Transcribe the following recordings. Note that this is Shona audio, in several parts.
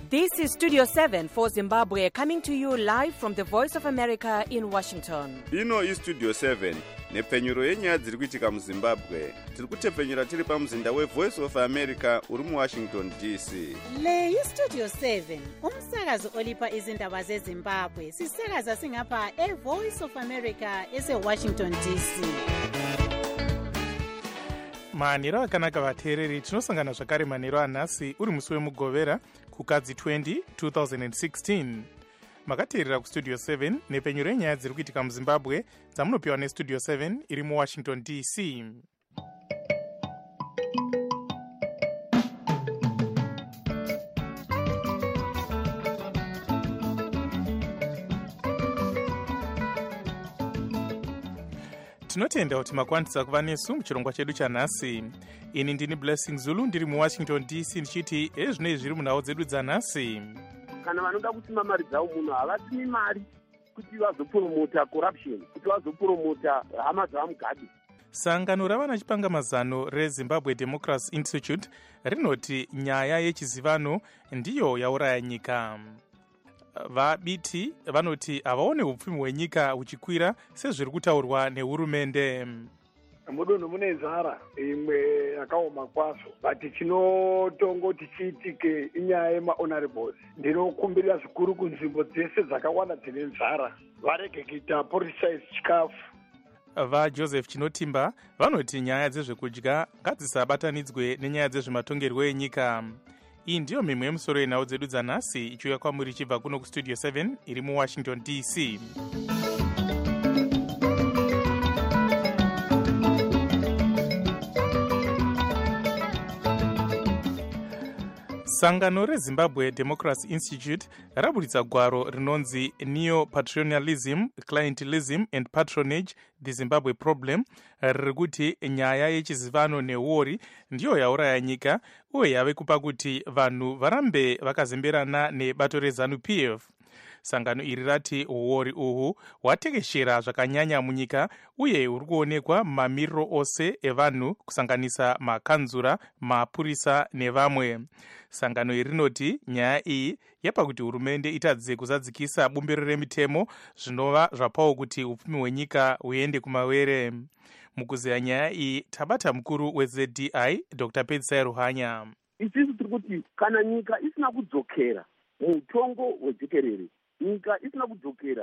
This is Studio 7 for Zimbabwe, coming to you live from the Voice of America in Washington. Ino iStudio 7 nepfenyuro yenyaya dziri kuitika muZimbabwe. Tiri kutepfenyura tiri pamuzinda weVoice of America uri muWashington DC. Le iStudio 7 umsakazo olipa izindaba zeZimbabwe. Sisakaza singapha eVoice of America eseWashington DC. manhero akanaka vateereri, tinosangana zvakare manhero anhasi uri musi wemugovera kukadzi 20 2016. makateerera kustudio 7 nepfenyuro yenyaya dziri kuitika muZimbabwe dzamunopiwa nestudio 7 iri muWashington DC. tinotenda kuti makwanisa kuva nesu muchirongwa chedu chanhasi. ini ndini Blessing Zulu ndiri muWashington DC ndichiti ezvinei zviri munhau dzedu dzanhasi. Kana vanoda kusima mari dzavo munhu havasimi mari kuti vazopromota corruption, kuti vazopromota hama dzavamugabe. sangano ravana chipangamazano reZimbabwe Democracy Institute rinoti nyaya yechizivano ndiyo yauraya nyika. vabiti vanoti havaone upfumi hwenyika huchikwira sezviri kutaurwa nehurumende. mudunhu mune nzara imwe yakaoma kwazvo, but chinotongoti chiitike inyaya yemahonorables. ndinokumbirira zvikuru kunzvimbo dzese dzakawanda dzine nzara varege kuita politicize chikafu. vaJoseph Chinotimba vanoti nyaya dzezvekudya ngadzisabatanidzwe nenyaya dzezvematongerwo enyika. iyi ndiyo mimwe yemusoro yenhau dzedu dzanhasi ichiuya kwamuri ichibva kuno kustudio 7 iri muWashington DC. sangano reZimbabwe Democracy Institute raburitsa gwaro rinonzi Neo-Patronalism, Clientelism and Patronage, the Zimbabwe Problem, riri kuti nyaya yechizivano neuori ndiyo yauraya nyika uye yave kupa kuti vanhu varambe vakazemberana nebato reZANU-PF. sangano iri rati uori uhu hwatekeshera zvakanyanya munyika uye huri kuonekwa mamiriro ose evanhu kusanganisa makanzura, mapurisa nevamwe. sangano iri rinoti nyaya iyi yapa kuti hurumende itadze kuzadzikisa bumbiro remitemo zvinova zvapawo kuti upfumi hwenyika huende kumawere. mukuzeya nyaya iyi tabata mukuru weZDI Dr. Pedzisai Ruhanya. Isisi tiri kuti kana nyika isina kudzokera muutongo hwejekerere, nyika isina kudzokera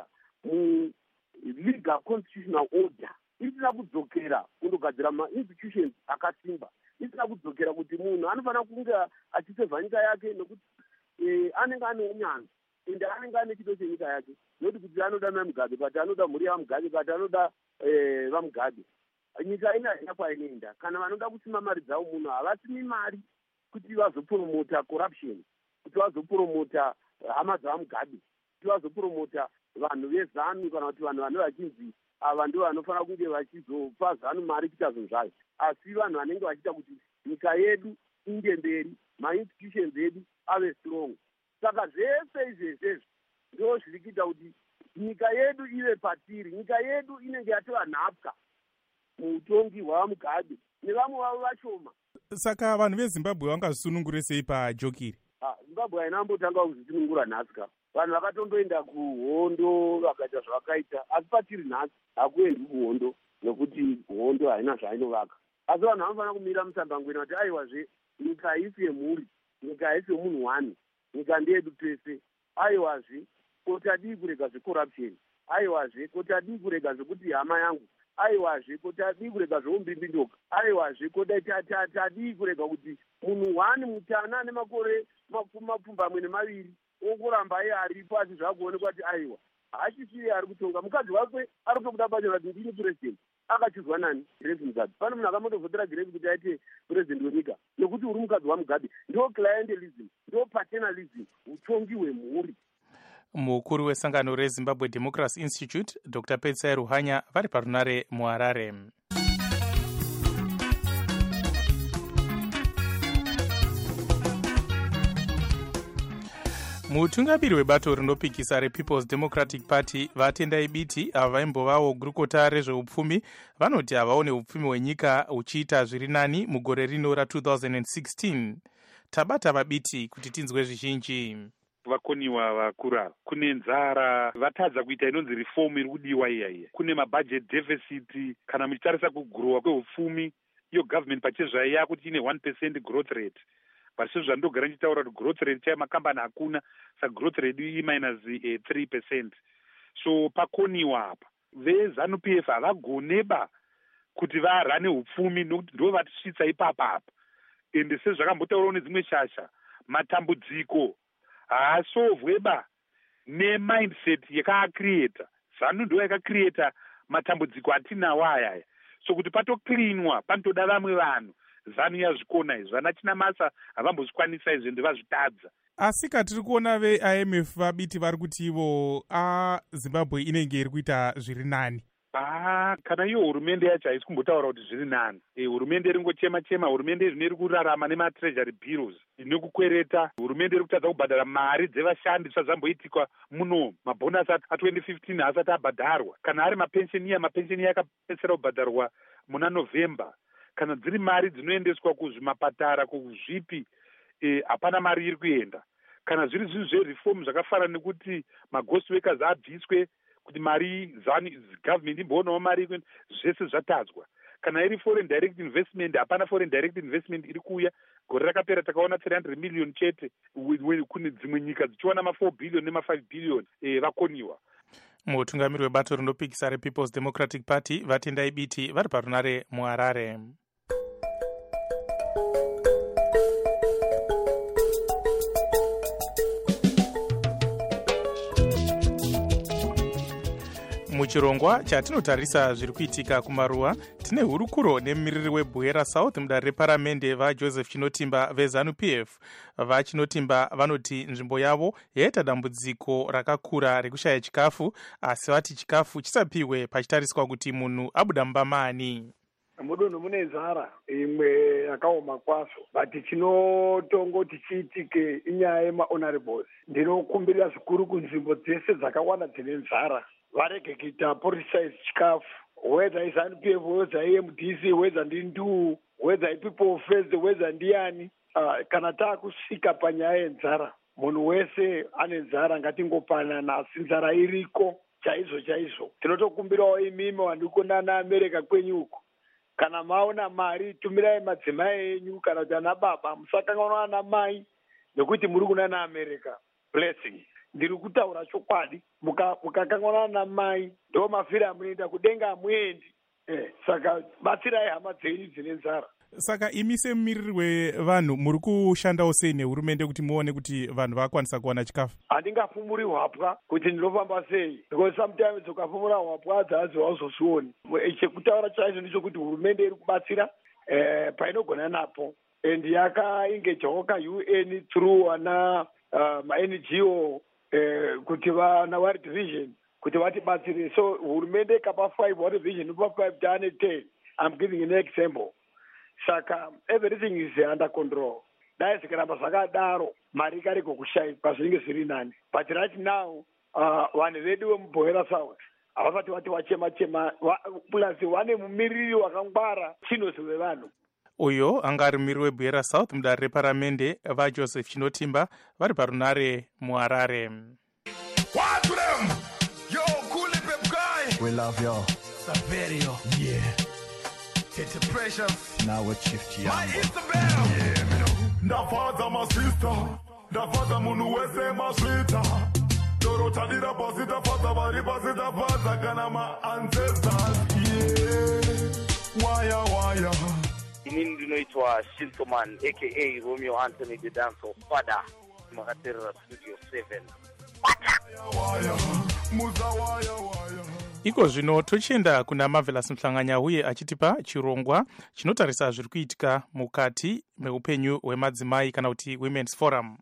mu-legal constitutional order, isina kudzokera kundogadzira ma-institutions akasimba, isina kudzokera kuti munhu anofanira kunge achisevha nyika yake nekuti anenge ane unyanzvi ende anenge ane chido chenyika yake, noti kuti anoda mamugabe kati anoda mhuri yavamugabe kati anoda vamugabe. nyika ina haina kwainoenda. kana vanoda kusima mari dzavo munhu havasimi mari kuti vazopromota corruption, kuti vazopromota hama dzavamugabe, kuti vazopromota vanhu veZANU kana kuti vanhu vane vachinzi ava ndo vanofanira kunge vachizopa ZANU mari kuita zvinhu zvayo, asi vanhu vanenge vachiita kuti nyika yedu inge mberi, ma-institutions edu ave strong. saka zvese izvezvezvi ndo zviri kuita kuti nyika yedu ive patiri, nyika yedu inenge yatova nhapwa muutongi hwavamugabe nevamwe vavo vashoma. saka vanhu veZimbabwe vangasunungure sei pajokiri? Zimbabwe haina mbotanga kuzisunungura nhasi ka. vanhu vakatondoenda kuhondo vakaita zvavakaita, asi patiri nhasi hakuendi kuhondo nekuti hondo haina zvainovaka. asi vanhu vanofanira kumira musambangweni vati aiwazve nyika haisi yemhuri, nyika haisi yemunhu wani, nyika ndeyedu tese. aiwazve kuti adii kurega zvecorruption, aiwazve kuti adii kurega zvekuti hama yangu, aiwazve kuti adii kurega zveumbindindoka, aiwazve kuti adii kurega kuti munhu wani mutana nemakore mapfumbamwe nemaviri okuramba iye aripo asi zvakuonekwa kuti aiwa hachisiye ari kutonga. mukadzi wake ari kutobuda pacho kuti ndini purezidendi, akachizwa nani? Grace Mugabe. pane munhu akambotovhotera Grace kuti aite purezidendi wenyika nekuti uri mukadzi wamugabe. ndo clientelism, ndo paternalism, utongi hwemhuri. mukuru wesangano reZimbabwe Democracy Institute Dr. Pedzisai Ruhanya vari parunare muHarare. mutungamiri webato rinopikisa rePeople's Democratic Party vatendai biti ava vaimbovawo gurukota rezveupfumi vanoti havaone upfumi hwenyika huchiita zviri nani mugore rino ra2016. tabata vabiti kuti tinzwe zvizhinji. Vakoniwa vakura, kune nzara, vatadza kuita inonzi reform iri kudiwa iyaiya. Kune mabudget deficit, kana muchitarisa kugurowa kwehupfumi, iyo government pachezvayo yakuti ine 1% growth rate. Pasizvo zvandogara ndichitaura kuti growth rate chayo makambani hakuna, saka growth rate minus 3%. So pakoniwa apa, veZANU-PF havagoneba kuti varane hupfumi nokuti ndo vatisvitsa ipapa. Ende sezvakambotaurawo nedzimwe shasha, matambudziko haasovweba nemindset yakaacreata. ZANU ndo yakacreata matambudziko atinawo ayaya. So kuti patoklinwa panotoda vamwe vanhu, ZANU yazvikona izvi. Vana Chinamasa havambozvikwanisa izvi ende vazvitadza. Asi katiri kuona veIMF vabiti vari kuti ivo Zimbabwe inenge iri kuita zviri nani. Kana iyo hurumende yacho haisi kumbotaura kuti zviri nani. Hurumende iri ngochema-chema, hurumende zvino iri kurarama nematreasury bills inokukwereta. Hurumende iri kutadza kubhadhara mari dzevashandi zvazvamboitikwa muno. Mabhonasi a2015 haasati abhadharwa. Kana ari mapensheni akapedzisira kubhadharwa muna November. Kana dziri mari dzinoendeswa kuzvimapatara kuzvipi, hapana mari iri kuenda. Kana zviri zvinhu zvereform zvakafanana nekuti maghost workers abviswe, kuti mari government imboonawo mari, zvese zvatadzwa. Kana iri foreign direct investment, hapana foreign direct investment iri kuuya. Gore rakapera takaona 300 million chete, kune dzimwe nyika dzichiwana ma4 billion nema5 billion vakoniwa. Mutungamiri webato rinopikisa rePeople's Democratic Party vatendai biti vari parunare muHarare. Muchirongwa chatinotarisa zviri kuitika kumaruwa, tine hurukuro nemumiriri weBwera South mudare reparamende vaJoseph Chinotimba veZANU-PF. VaChinotimba vanoti nzvimbo yavo yaita dambudziko rakakura rekushaya chikafu, asi vati chikafu chisapiwe pachitariswa kuti munhu abuda mubamani. Mudunhu mune nzara imwe yakaoma kwaso, bati chinotongoti chiitike inyaya yemahonorables. Ndinokumbirira zvikuru kunzvimbo dzese dzakawanda dzine nzara varege kuita politicize chikafu, whether iZANU-PF, whether iMDC, whether ndindu, whether iPeople First, whether ndiani. Kana taakusvika panyaya yenzara, munhu wese ane nzara, ngatingopanana, asi nzara iriko chaizvo. Tinotokumbirawo imimi wanduko nana America kwenyu uko, kana maona mari tumirai madzimai enyu, kana kuti ana baba musakanganwa ana mai nekuti muri kunana America. Blessing. Ndiri kutaura chokwadi, mukakanganwa na mai ndo mafira amunoenda kudenga amuendi. Saka batsirai hama dzenyu dzine nzara. Saka imi semumiriri wevanhu muri kushandawo sei nehurumende kuti muone kuti vanhu vakwanisa kuwana chikafu? Handingafumuri hwapwa kuti ndinofamba sei, because sometimes ukafumura hwapwa adzazi hauzozvioni. Chekutaura chaizvo ndichokuti hurumende iri kubatsira painogona napo, and yakaengejawo kaUN through ana ma-NGO kuti vana World Vision kuti vatibatsire. So hurumende kapa 5 World Vision upa 5 tane 10. I'm giving an example. Saka everything is under control. Dai zikaramba zvakadaro mari ikareko kushaikwa zvinenge zviri nani. But right now vanhu vedu vemuBwera South havasati vati vachema plus vane mumiriri wakangwara chinozi wevanhu. Uyo anga ari mumiriri weBwera South mudare reparamende vaJoseph Chinotimba vari parunare muHarare. What to them? Yo, cool pep guy. We love you. Saverio. Yeah. It's a precious. Now we're shift young. My Isabel. Yeah, me know. Da father my sister. Da father munu wese my sweeter. Dorota dida posita father bari posita father kana my ancestors. Yeah. Waya. Inini ndinoitwa Shintoman aka Romeo Anthony the Dancer Father Makaterera Studio 7. Iko zvino tochienda kuna Marvelous Mhlanganya uye achitipa chirongwa chinotarisa zviri kuitika mukati meupenyu hwemadzimai kana kuti Women's Forum.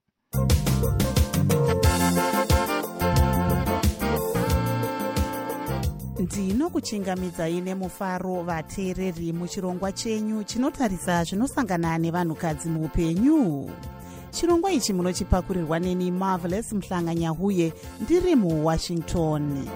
Ndinokuchingamidzai nemufaro vateereri muchirongwa chenyu chinotarisa zvinosangana nevanhukadzi muupenyu. Chirongwa ichi munochipakurirwa neni Marvelous Mhlanganya huye ndiri muWashington.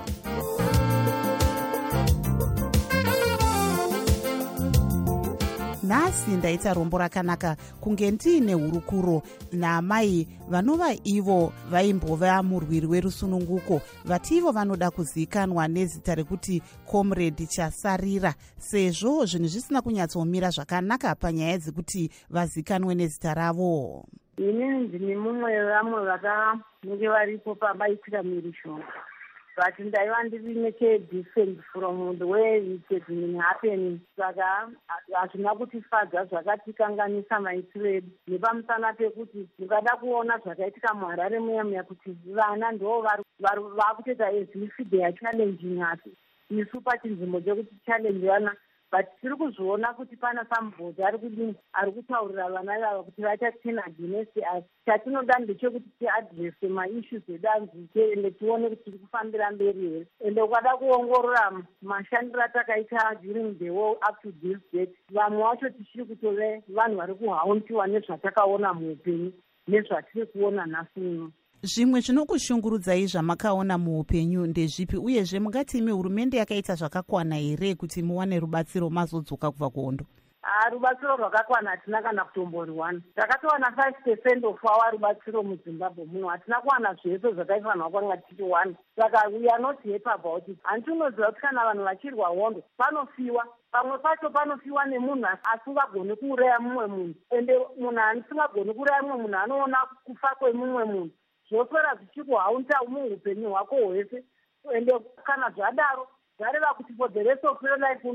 nhasi ndaita rombo rakanaka kunge ndiine hurukuro naamai vanova ivo vaimbova murwiri werusununguko vati ivo vanoda kuzivikanwa nezita rekuti Comrade Chasarira, sezvo zvinhu zvisina kunyatsomira zvakanaka panyaya dzekuti vazivikanwe nezita ravo. Inini ndine mumwe wevamwe vakange varipo pabaitika mhirishonga, but ndaiva ndiri nechedistance from the way it has been happening. Saka hazvina kutifadza, zvakatikanganisa maitiro edu, nepamusana pekuti mukada kuona zvakaitika muHarare muya kuti vana ndo vakutoita as if they are challenging us isu pachinzvimbo chekuti challenge vana, but tiri kuzviona kuti pana samubhodhi ari kutaurira vana ivava kuti vachatena against us. Chatinoda ndechekuti tiadrese maissues edanzi ende tione kuti tiri kufambira mberi here. Ende ukada kuongorora mashandiro atakaita during the war up to this date, vamwe vacho tichiri kutove vanhu vari kuhauntiwa nezvatakaona muupenyu nezvatiri kuona nhasi uno. Zvimwe zvinokushungurudzai zvamakaona muupenyu ndezvipi, uyezve mungati imi hurumende yakaita zvakakwana here kuti muwane rubatsiro mazodzoka kubva kuhondo? Rubatsiro rwakakwana hatina kana kutomboriwana. Takatowana 5% of our rubatsiro muZimbabwe muno, hatina kuwana zvese zvataifanirwa kwanga tichiwana. Saka we are not happy about it. Handinoziva kuti kana vanhu vachirwa hondo panofiwa, pamwe pacho panofiwa nemunhu asingagoni kuuraya mumwe munhu, ende munhu asingagoni kuuraya mumwe munhu anoona kufa kwemumwe munhu zvopera zvichikuhaunta muupenyu hwako hwese. Ende kana zvadaro zvareva kuti for the rest of your life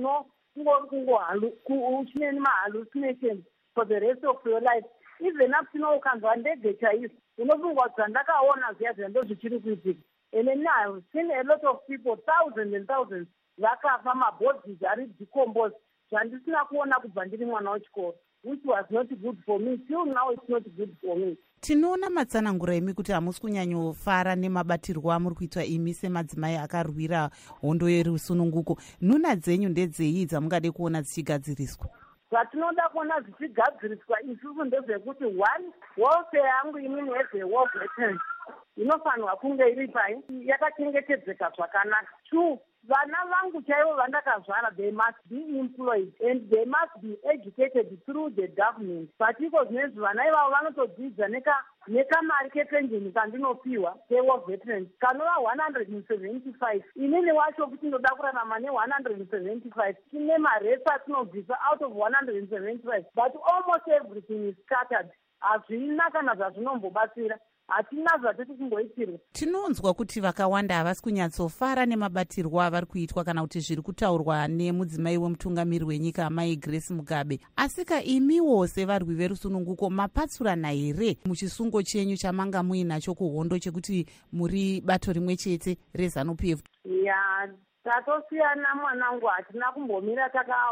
uchine mahallucinations for the rest of your life. Even up to ukanzwa ndege chaizo unofunga kuti zvandakaona zviya ndo zvichiri kuitika. And then I've seen a lot of people, thousands and thousands, vakafa, mabodies ari decomposed, zvandisina kuona kubva ndiri mwana wechikoro, which was not good for me. Till now it's not good for me. Tinoona matsanangura imi kuti hamusi kunyanyofara nemabatirwo amuri kuitwa imi semadzimai akarwira hondo yerusununguko. Nhuna dzenyu ndedzei dzamungade kuona dzichigadziriswa? Zvatinoda kuona zvichigadziriswa isusu ndezvekuti one, welfare yangu imini as a war veteran inofanirwa kunge iri pai yakachengetedzeka zvakanaka. Two, vana vangu chaivo vandakazvara, they must be employed and they must be educated through the government. Patiko zvinezvi vana ivavo vanotodzidza nekamari kepenjeni kandinopiwa ke-war veterans kanova 175. Inini wacho kuti ndoda kurarama ne175 tine maresa atinobvisa out of 175, but almost everything is scattered. Hazvina kana zvazvinombobatsira, hatina zvatiri kungoitirwa. Tinonzwa kuti vakawanda havasi kunyatsofara nemabatirwo avari kuitwa kana kuti zviri kutaurwa nemudzimai wemutungamiri wenyika Mai Grace Mugabe. Asika imiwo sevarwi verusununguko mapatsurana here muchisungo chenyu chamanga muinacho kuhondo chekuti muri bato rimwe chete reZANU-PF? Ya, tatosiyana mwanangu, hatina kumbomira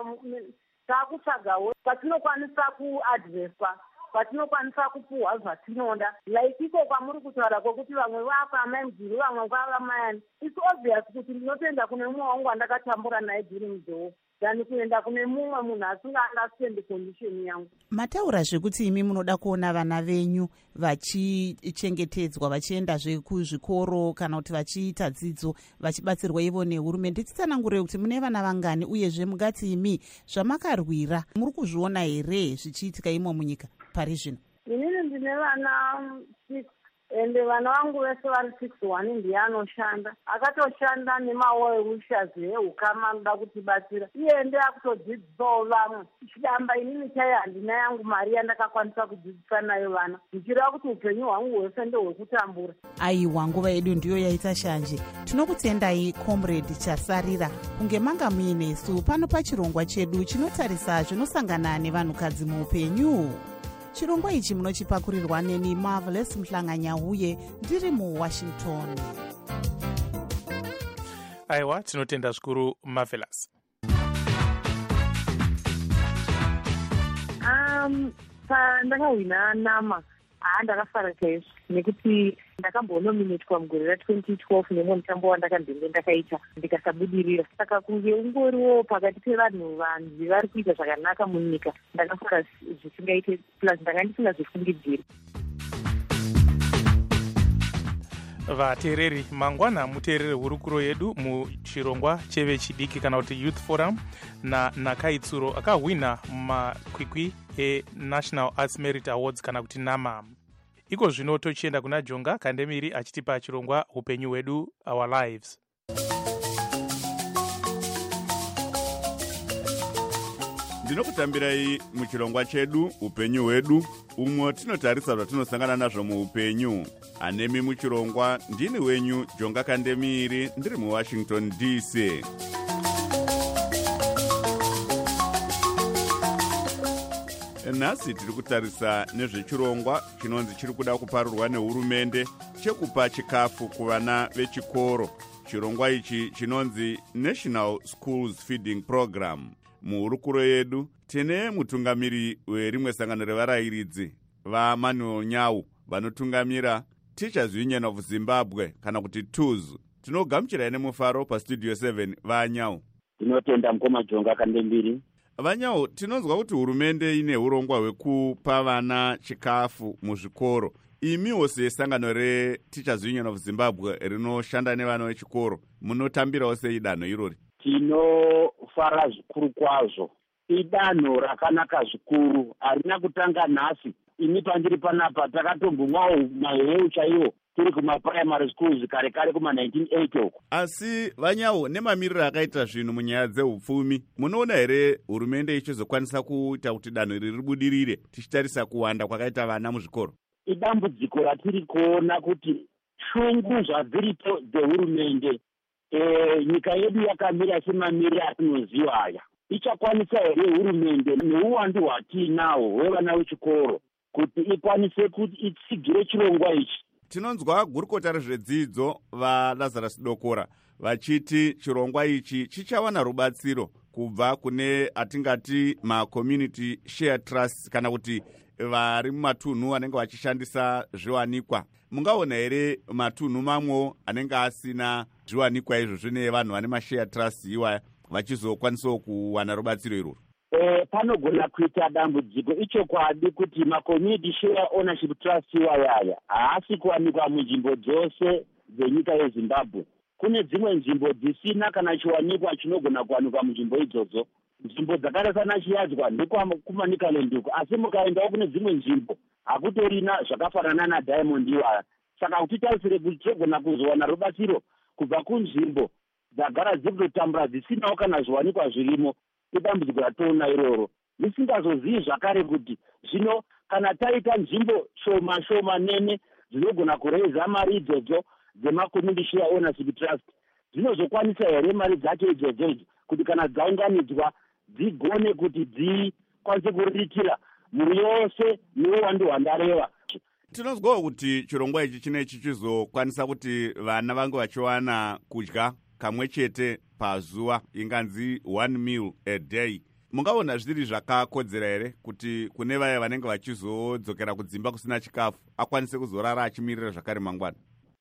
takutsvagawo patinokwanisa kuadreswa, patinokwanisa kupuhwa zvatinoda. Like iko kwamuri kutaura kwokuti vamwe vakwamai mudhiri vamwe kwavamayani, it's obvious kuti ndinotoenda kune mumwe wangu wandakatambura naye during the war than kuenda kune mumwe munhu asingaunderstand condition yangu. Mataura zvekuti imi munoda kuona vana venyu vachichengetedzwa, vachiendazve kuzvikoro kana kuti vachiita dzidzo, vachibatsirwa ivo nehurumende. Titsanangure kuti mune vana vangani, uyezve mungati imi zvamakarwira muri kuzviona here zvichiitika imo munyika pari zvino? Inini ndine vana 6 ende vana vangu vese vari 61 ndiye anoshanda, akatoshanda nemawoerushas eukama anoda kutibatsira, iye ndiye akutodzidzisawo vamwe. Chidamba inini chaiyo handina yangu mari yandakakwanisa kudzidzisa nayo vana, ndichireva kuti upenyu hwangu hwese ndehwekutambura. Aiwa, nguva yedu ndiyo yaita shanje. Tinokutendai Comrade Chasarira kunge manga muinesu pano pachirongwa chedu chinotarisa zvinosangana nevanhukadzi muupenyu. Chirongwa ichi munochipakurirwa neni Marvelous Mhlanganyauye ndiri muWashington. Aiwa, tinotenda zvikuru Marvelous. Ndakawina nama ndakafara chaizvo nekuti ndakambonominatwa mugore ra2012 nemwe mutambo wandakandenge ndakaita ndikasabudirira. Saka kunge ungoriwo pakati pevanhu vanzi vari kuita zvakanaka munyika, ndakafara zvisingaite, plus ndanga ndisingazvifungidziri. vateereri mangwana muteerere hurukuro yedu muchirongwa chevechidiki kana kuti youth forum nakaitsuro akahwina mumakwikwi enational arts merit awards kana kuti nama. Iko zvino tochienda kuna Jonga Kandemiri achitipa chirongwa upenyu hwedu our lives. Ndinokutambirai muchirongwa chedu upenyu hwedu umwe tinotarisa zvatinosangana nazvo muupenyu. Anemi muchirongwa ndini wenyu Jonga Kandemiri ndiri muWashington DC. Nhasi tiri kutarisa nezvechirongwa chinonzi chiri kuda kuparurwa nehurumende chekupa chikafu kuvana vechikoro. Chirongwa ichi chinonzi National Schools Feeding Program. Muhurukuro yedu tine mutungamiri werimwe sangano revarayiridzi vaManuel Nyau vanotungamira Teachers Union of Zimbabwe kana kuti TUZ. Tinogamuchira nemufaro pastudio 7 vaNyau. Tinotenda mukoma Jonga Kandemiri. Vanyau, tinonzwa kuti hurumende ine urongwa hwekupa vana chikafu muzvikoro. Imiwo sesangano reTeachers Union of Zimbabwe rinoshanda nevana vechikoro munotambirawo sei danho irori? Tinofara zvikuru kwazvo. Idanho rakanaka zvikuru, harina kutanga nhasi. Ini pandiri panapa takatombomwawo maheu chaiwo tiri kumaprimary schools kare kuma-1980 uko. Asi Vanyau, nemamiriro akaita zvinhu munyaya dzeupfumi, munoona here hurumende ichizokwanisa kuita kuti danho iri ribudirire tichitarisa kuwanda kwakaita vana muzvikoro? Idambudziko ratiri kuona kuti shungu zvadziripo dzehurumende, nyika yedu yakamira semamiriro atinoziva aya. Ichakwanisa here hurumende neuwandu hwatinahwo hwevana vechikoro kuti ikwanise kuti itsigire chirongwa ichi? Tinonzwa gurukota rezvedzidzo vaLazarus Dokora vachiti chirongwa ichi chichawana rubatsiro kubva kune atingati ma-community share trusts kana kuti vari mumatunhu anenge vachishandisa zviwanikwa. Mungaona here matunhu mamwe anenge asina zviwanikwa izvozvo nevanhu vane mashare trusts iwaya vachizokwanisawo kuwana rubatsiro iroro? Panogona kuita dambudziko ichokwadi kuti ma-community share ownership trust iwayaya haasi kuwanikwa munzvimbo dzose dzenyika yeZimbabwe. Kune dzimwe nzvimbo dzisina kana chiwanikwa chinogona kuwanikwa munzvimbo idzodzo. Nzvimbo dzakaita sana Chiyadzwa ndekumaNicaland uko, asi mukaendawo kune dzimwe nzvimbo hakutorina zvakafanana naDiamond iwaya. Saka kuti tarisire kuti tinogona kuzowana rubatsiro kubva kunzvimbo dzagara dziri kutotambura dzisinawo kana zviwanikwa zvirimo, idambudziko ratoona iroro. Ndisingazozivi zvakare kuti zvino kana taita nzvimbo shoma nene dzinogona kureza mari idzodzo dzema-community share ownership trust, dzinozokwanisa here mari dzacho idzodzo kuti kana dzaunganidzwa dzigone kuti dzikwanise kuriritira mhuri yose neuwandu hwandareva. Tinozwawo kuti chirongwa ichi chinechi chizokwanisa kuti vana vange vachiwana kudya kamwe chete pazuva, inganzi 1 meal a day. Mungaona zviri zvakakodzera here kuti kune vaya vanenge vachizodzokera kudzimba kusina chikafu akwanise kuzorara achimirira zvakare mangwana?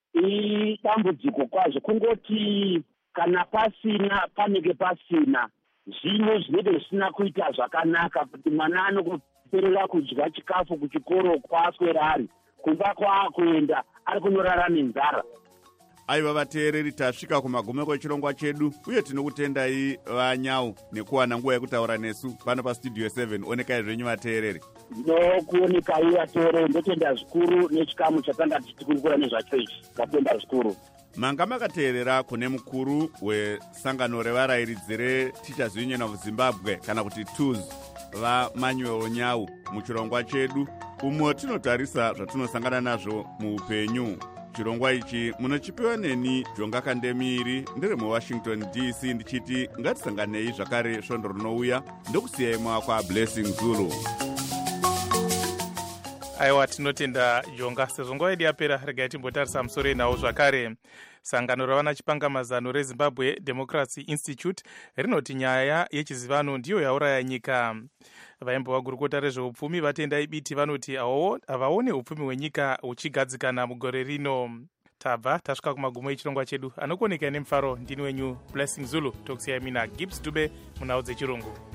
Dambudziko kwazvo kungoti kana pasina panenge pasina, zvino zvinenge zvisina kuita zvakanaka kuti mwana anokuperera kudya chikafu kuchikoro kwaaswera ari, kumba kwaakuenda ari kunorara nenzara. Aiva vateereri, tasvika kumagumeko echirongwa chedu uye tinokutendai Vanyau nekuwana nguva yekutaura nesu pano pastudio 7. Onekai zvenyu vateereri. Nokuonekai vateereri, ndotenda zvikuru nechikamu chatanga tichikurukura nezvacho ichi. Ndatenda zvikuru. Manga makateerera kune mukuru wesangano revarayiridzi reTeachers Union of Zimbabwe kana kuti TUZ vaManuel Nyau muchirongwa chedu umwe tinotarisa zvatinosangana nazvo muupenyu. Chirongwa ichi munochipiwa neni Jonga Kandemiri ndiri muWashington DC ndichiti ngatisanganei zvakare svondo rinouya. Ndokusiyai mwakwa Blessing Zulu. Aiwa, tinotenda Jonga. Sezvo nguva yedu yapera, regai timbotarisa musoro nawo zvakare. Sangano ravana chipangamazano reZimbabwe Democracy Institute rinoti nyaya yechizivano ndiyo yauraya nyika. Vaimbova gurukota rezveupfumi vatendai biti vanoti havaone upfumi hwenyika huchigadzikana mugore rino. Tabva tasvika kumagumo echirongwa chedu. Anokuonekai nemufaro ndini wenyu Blessing Zulu. Tokusiyai mina Gibbs Dube munhau dzechirungu.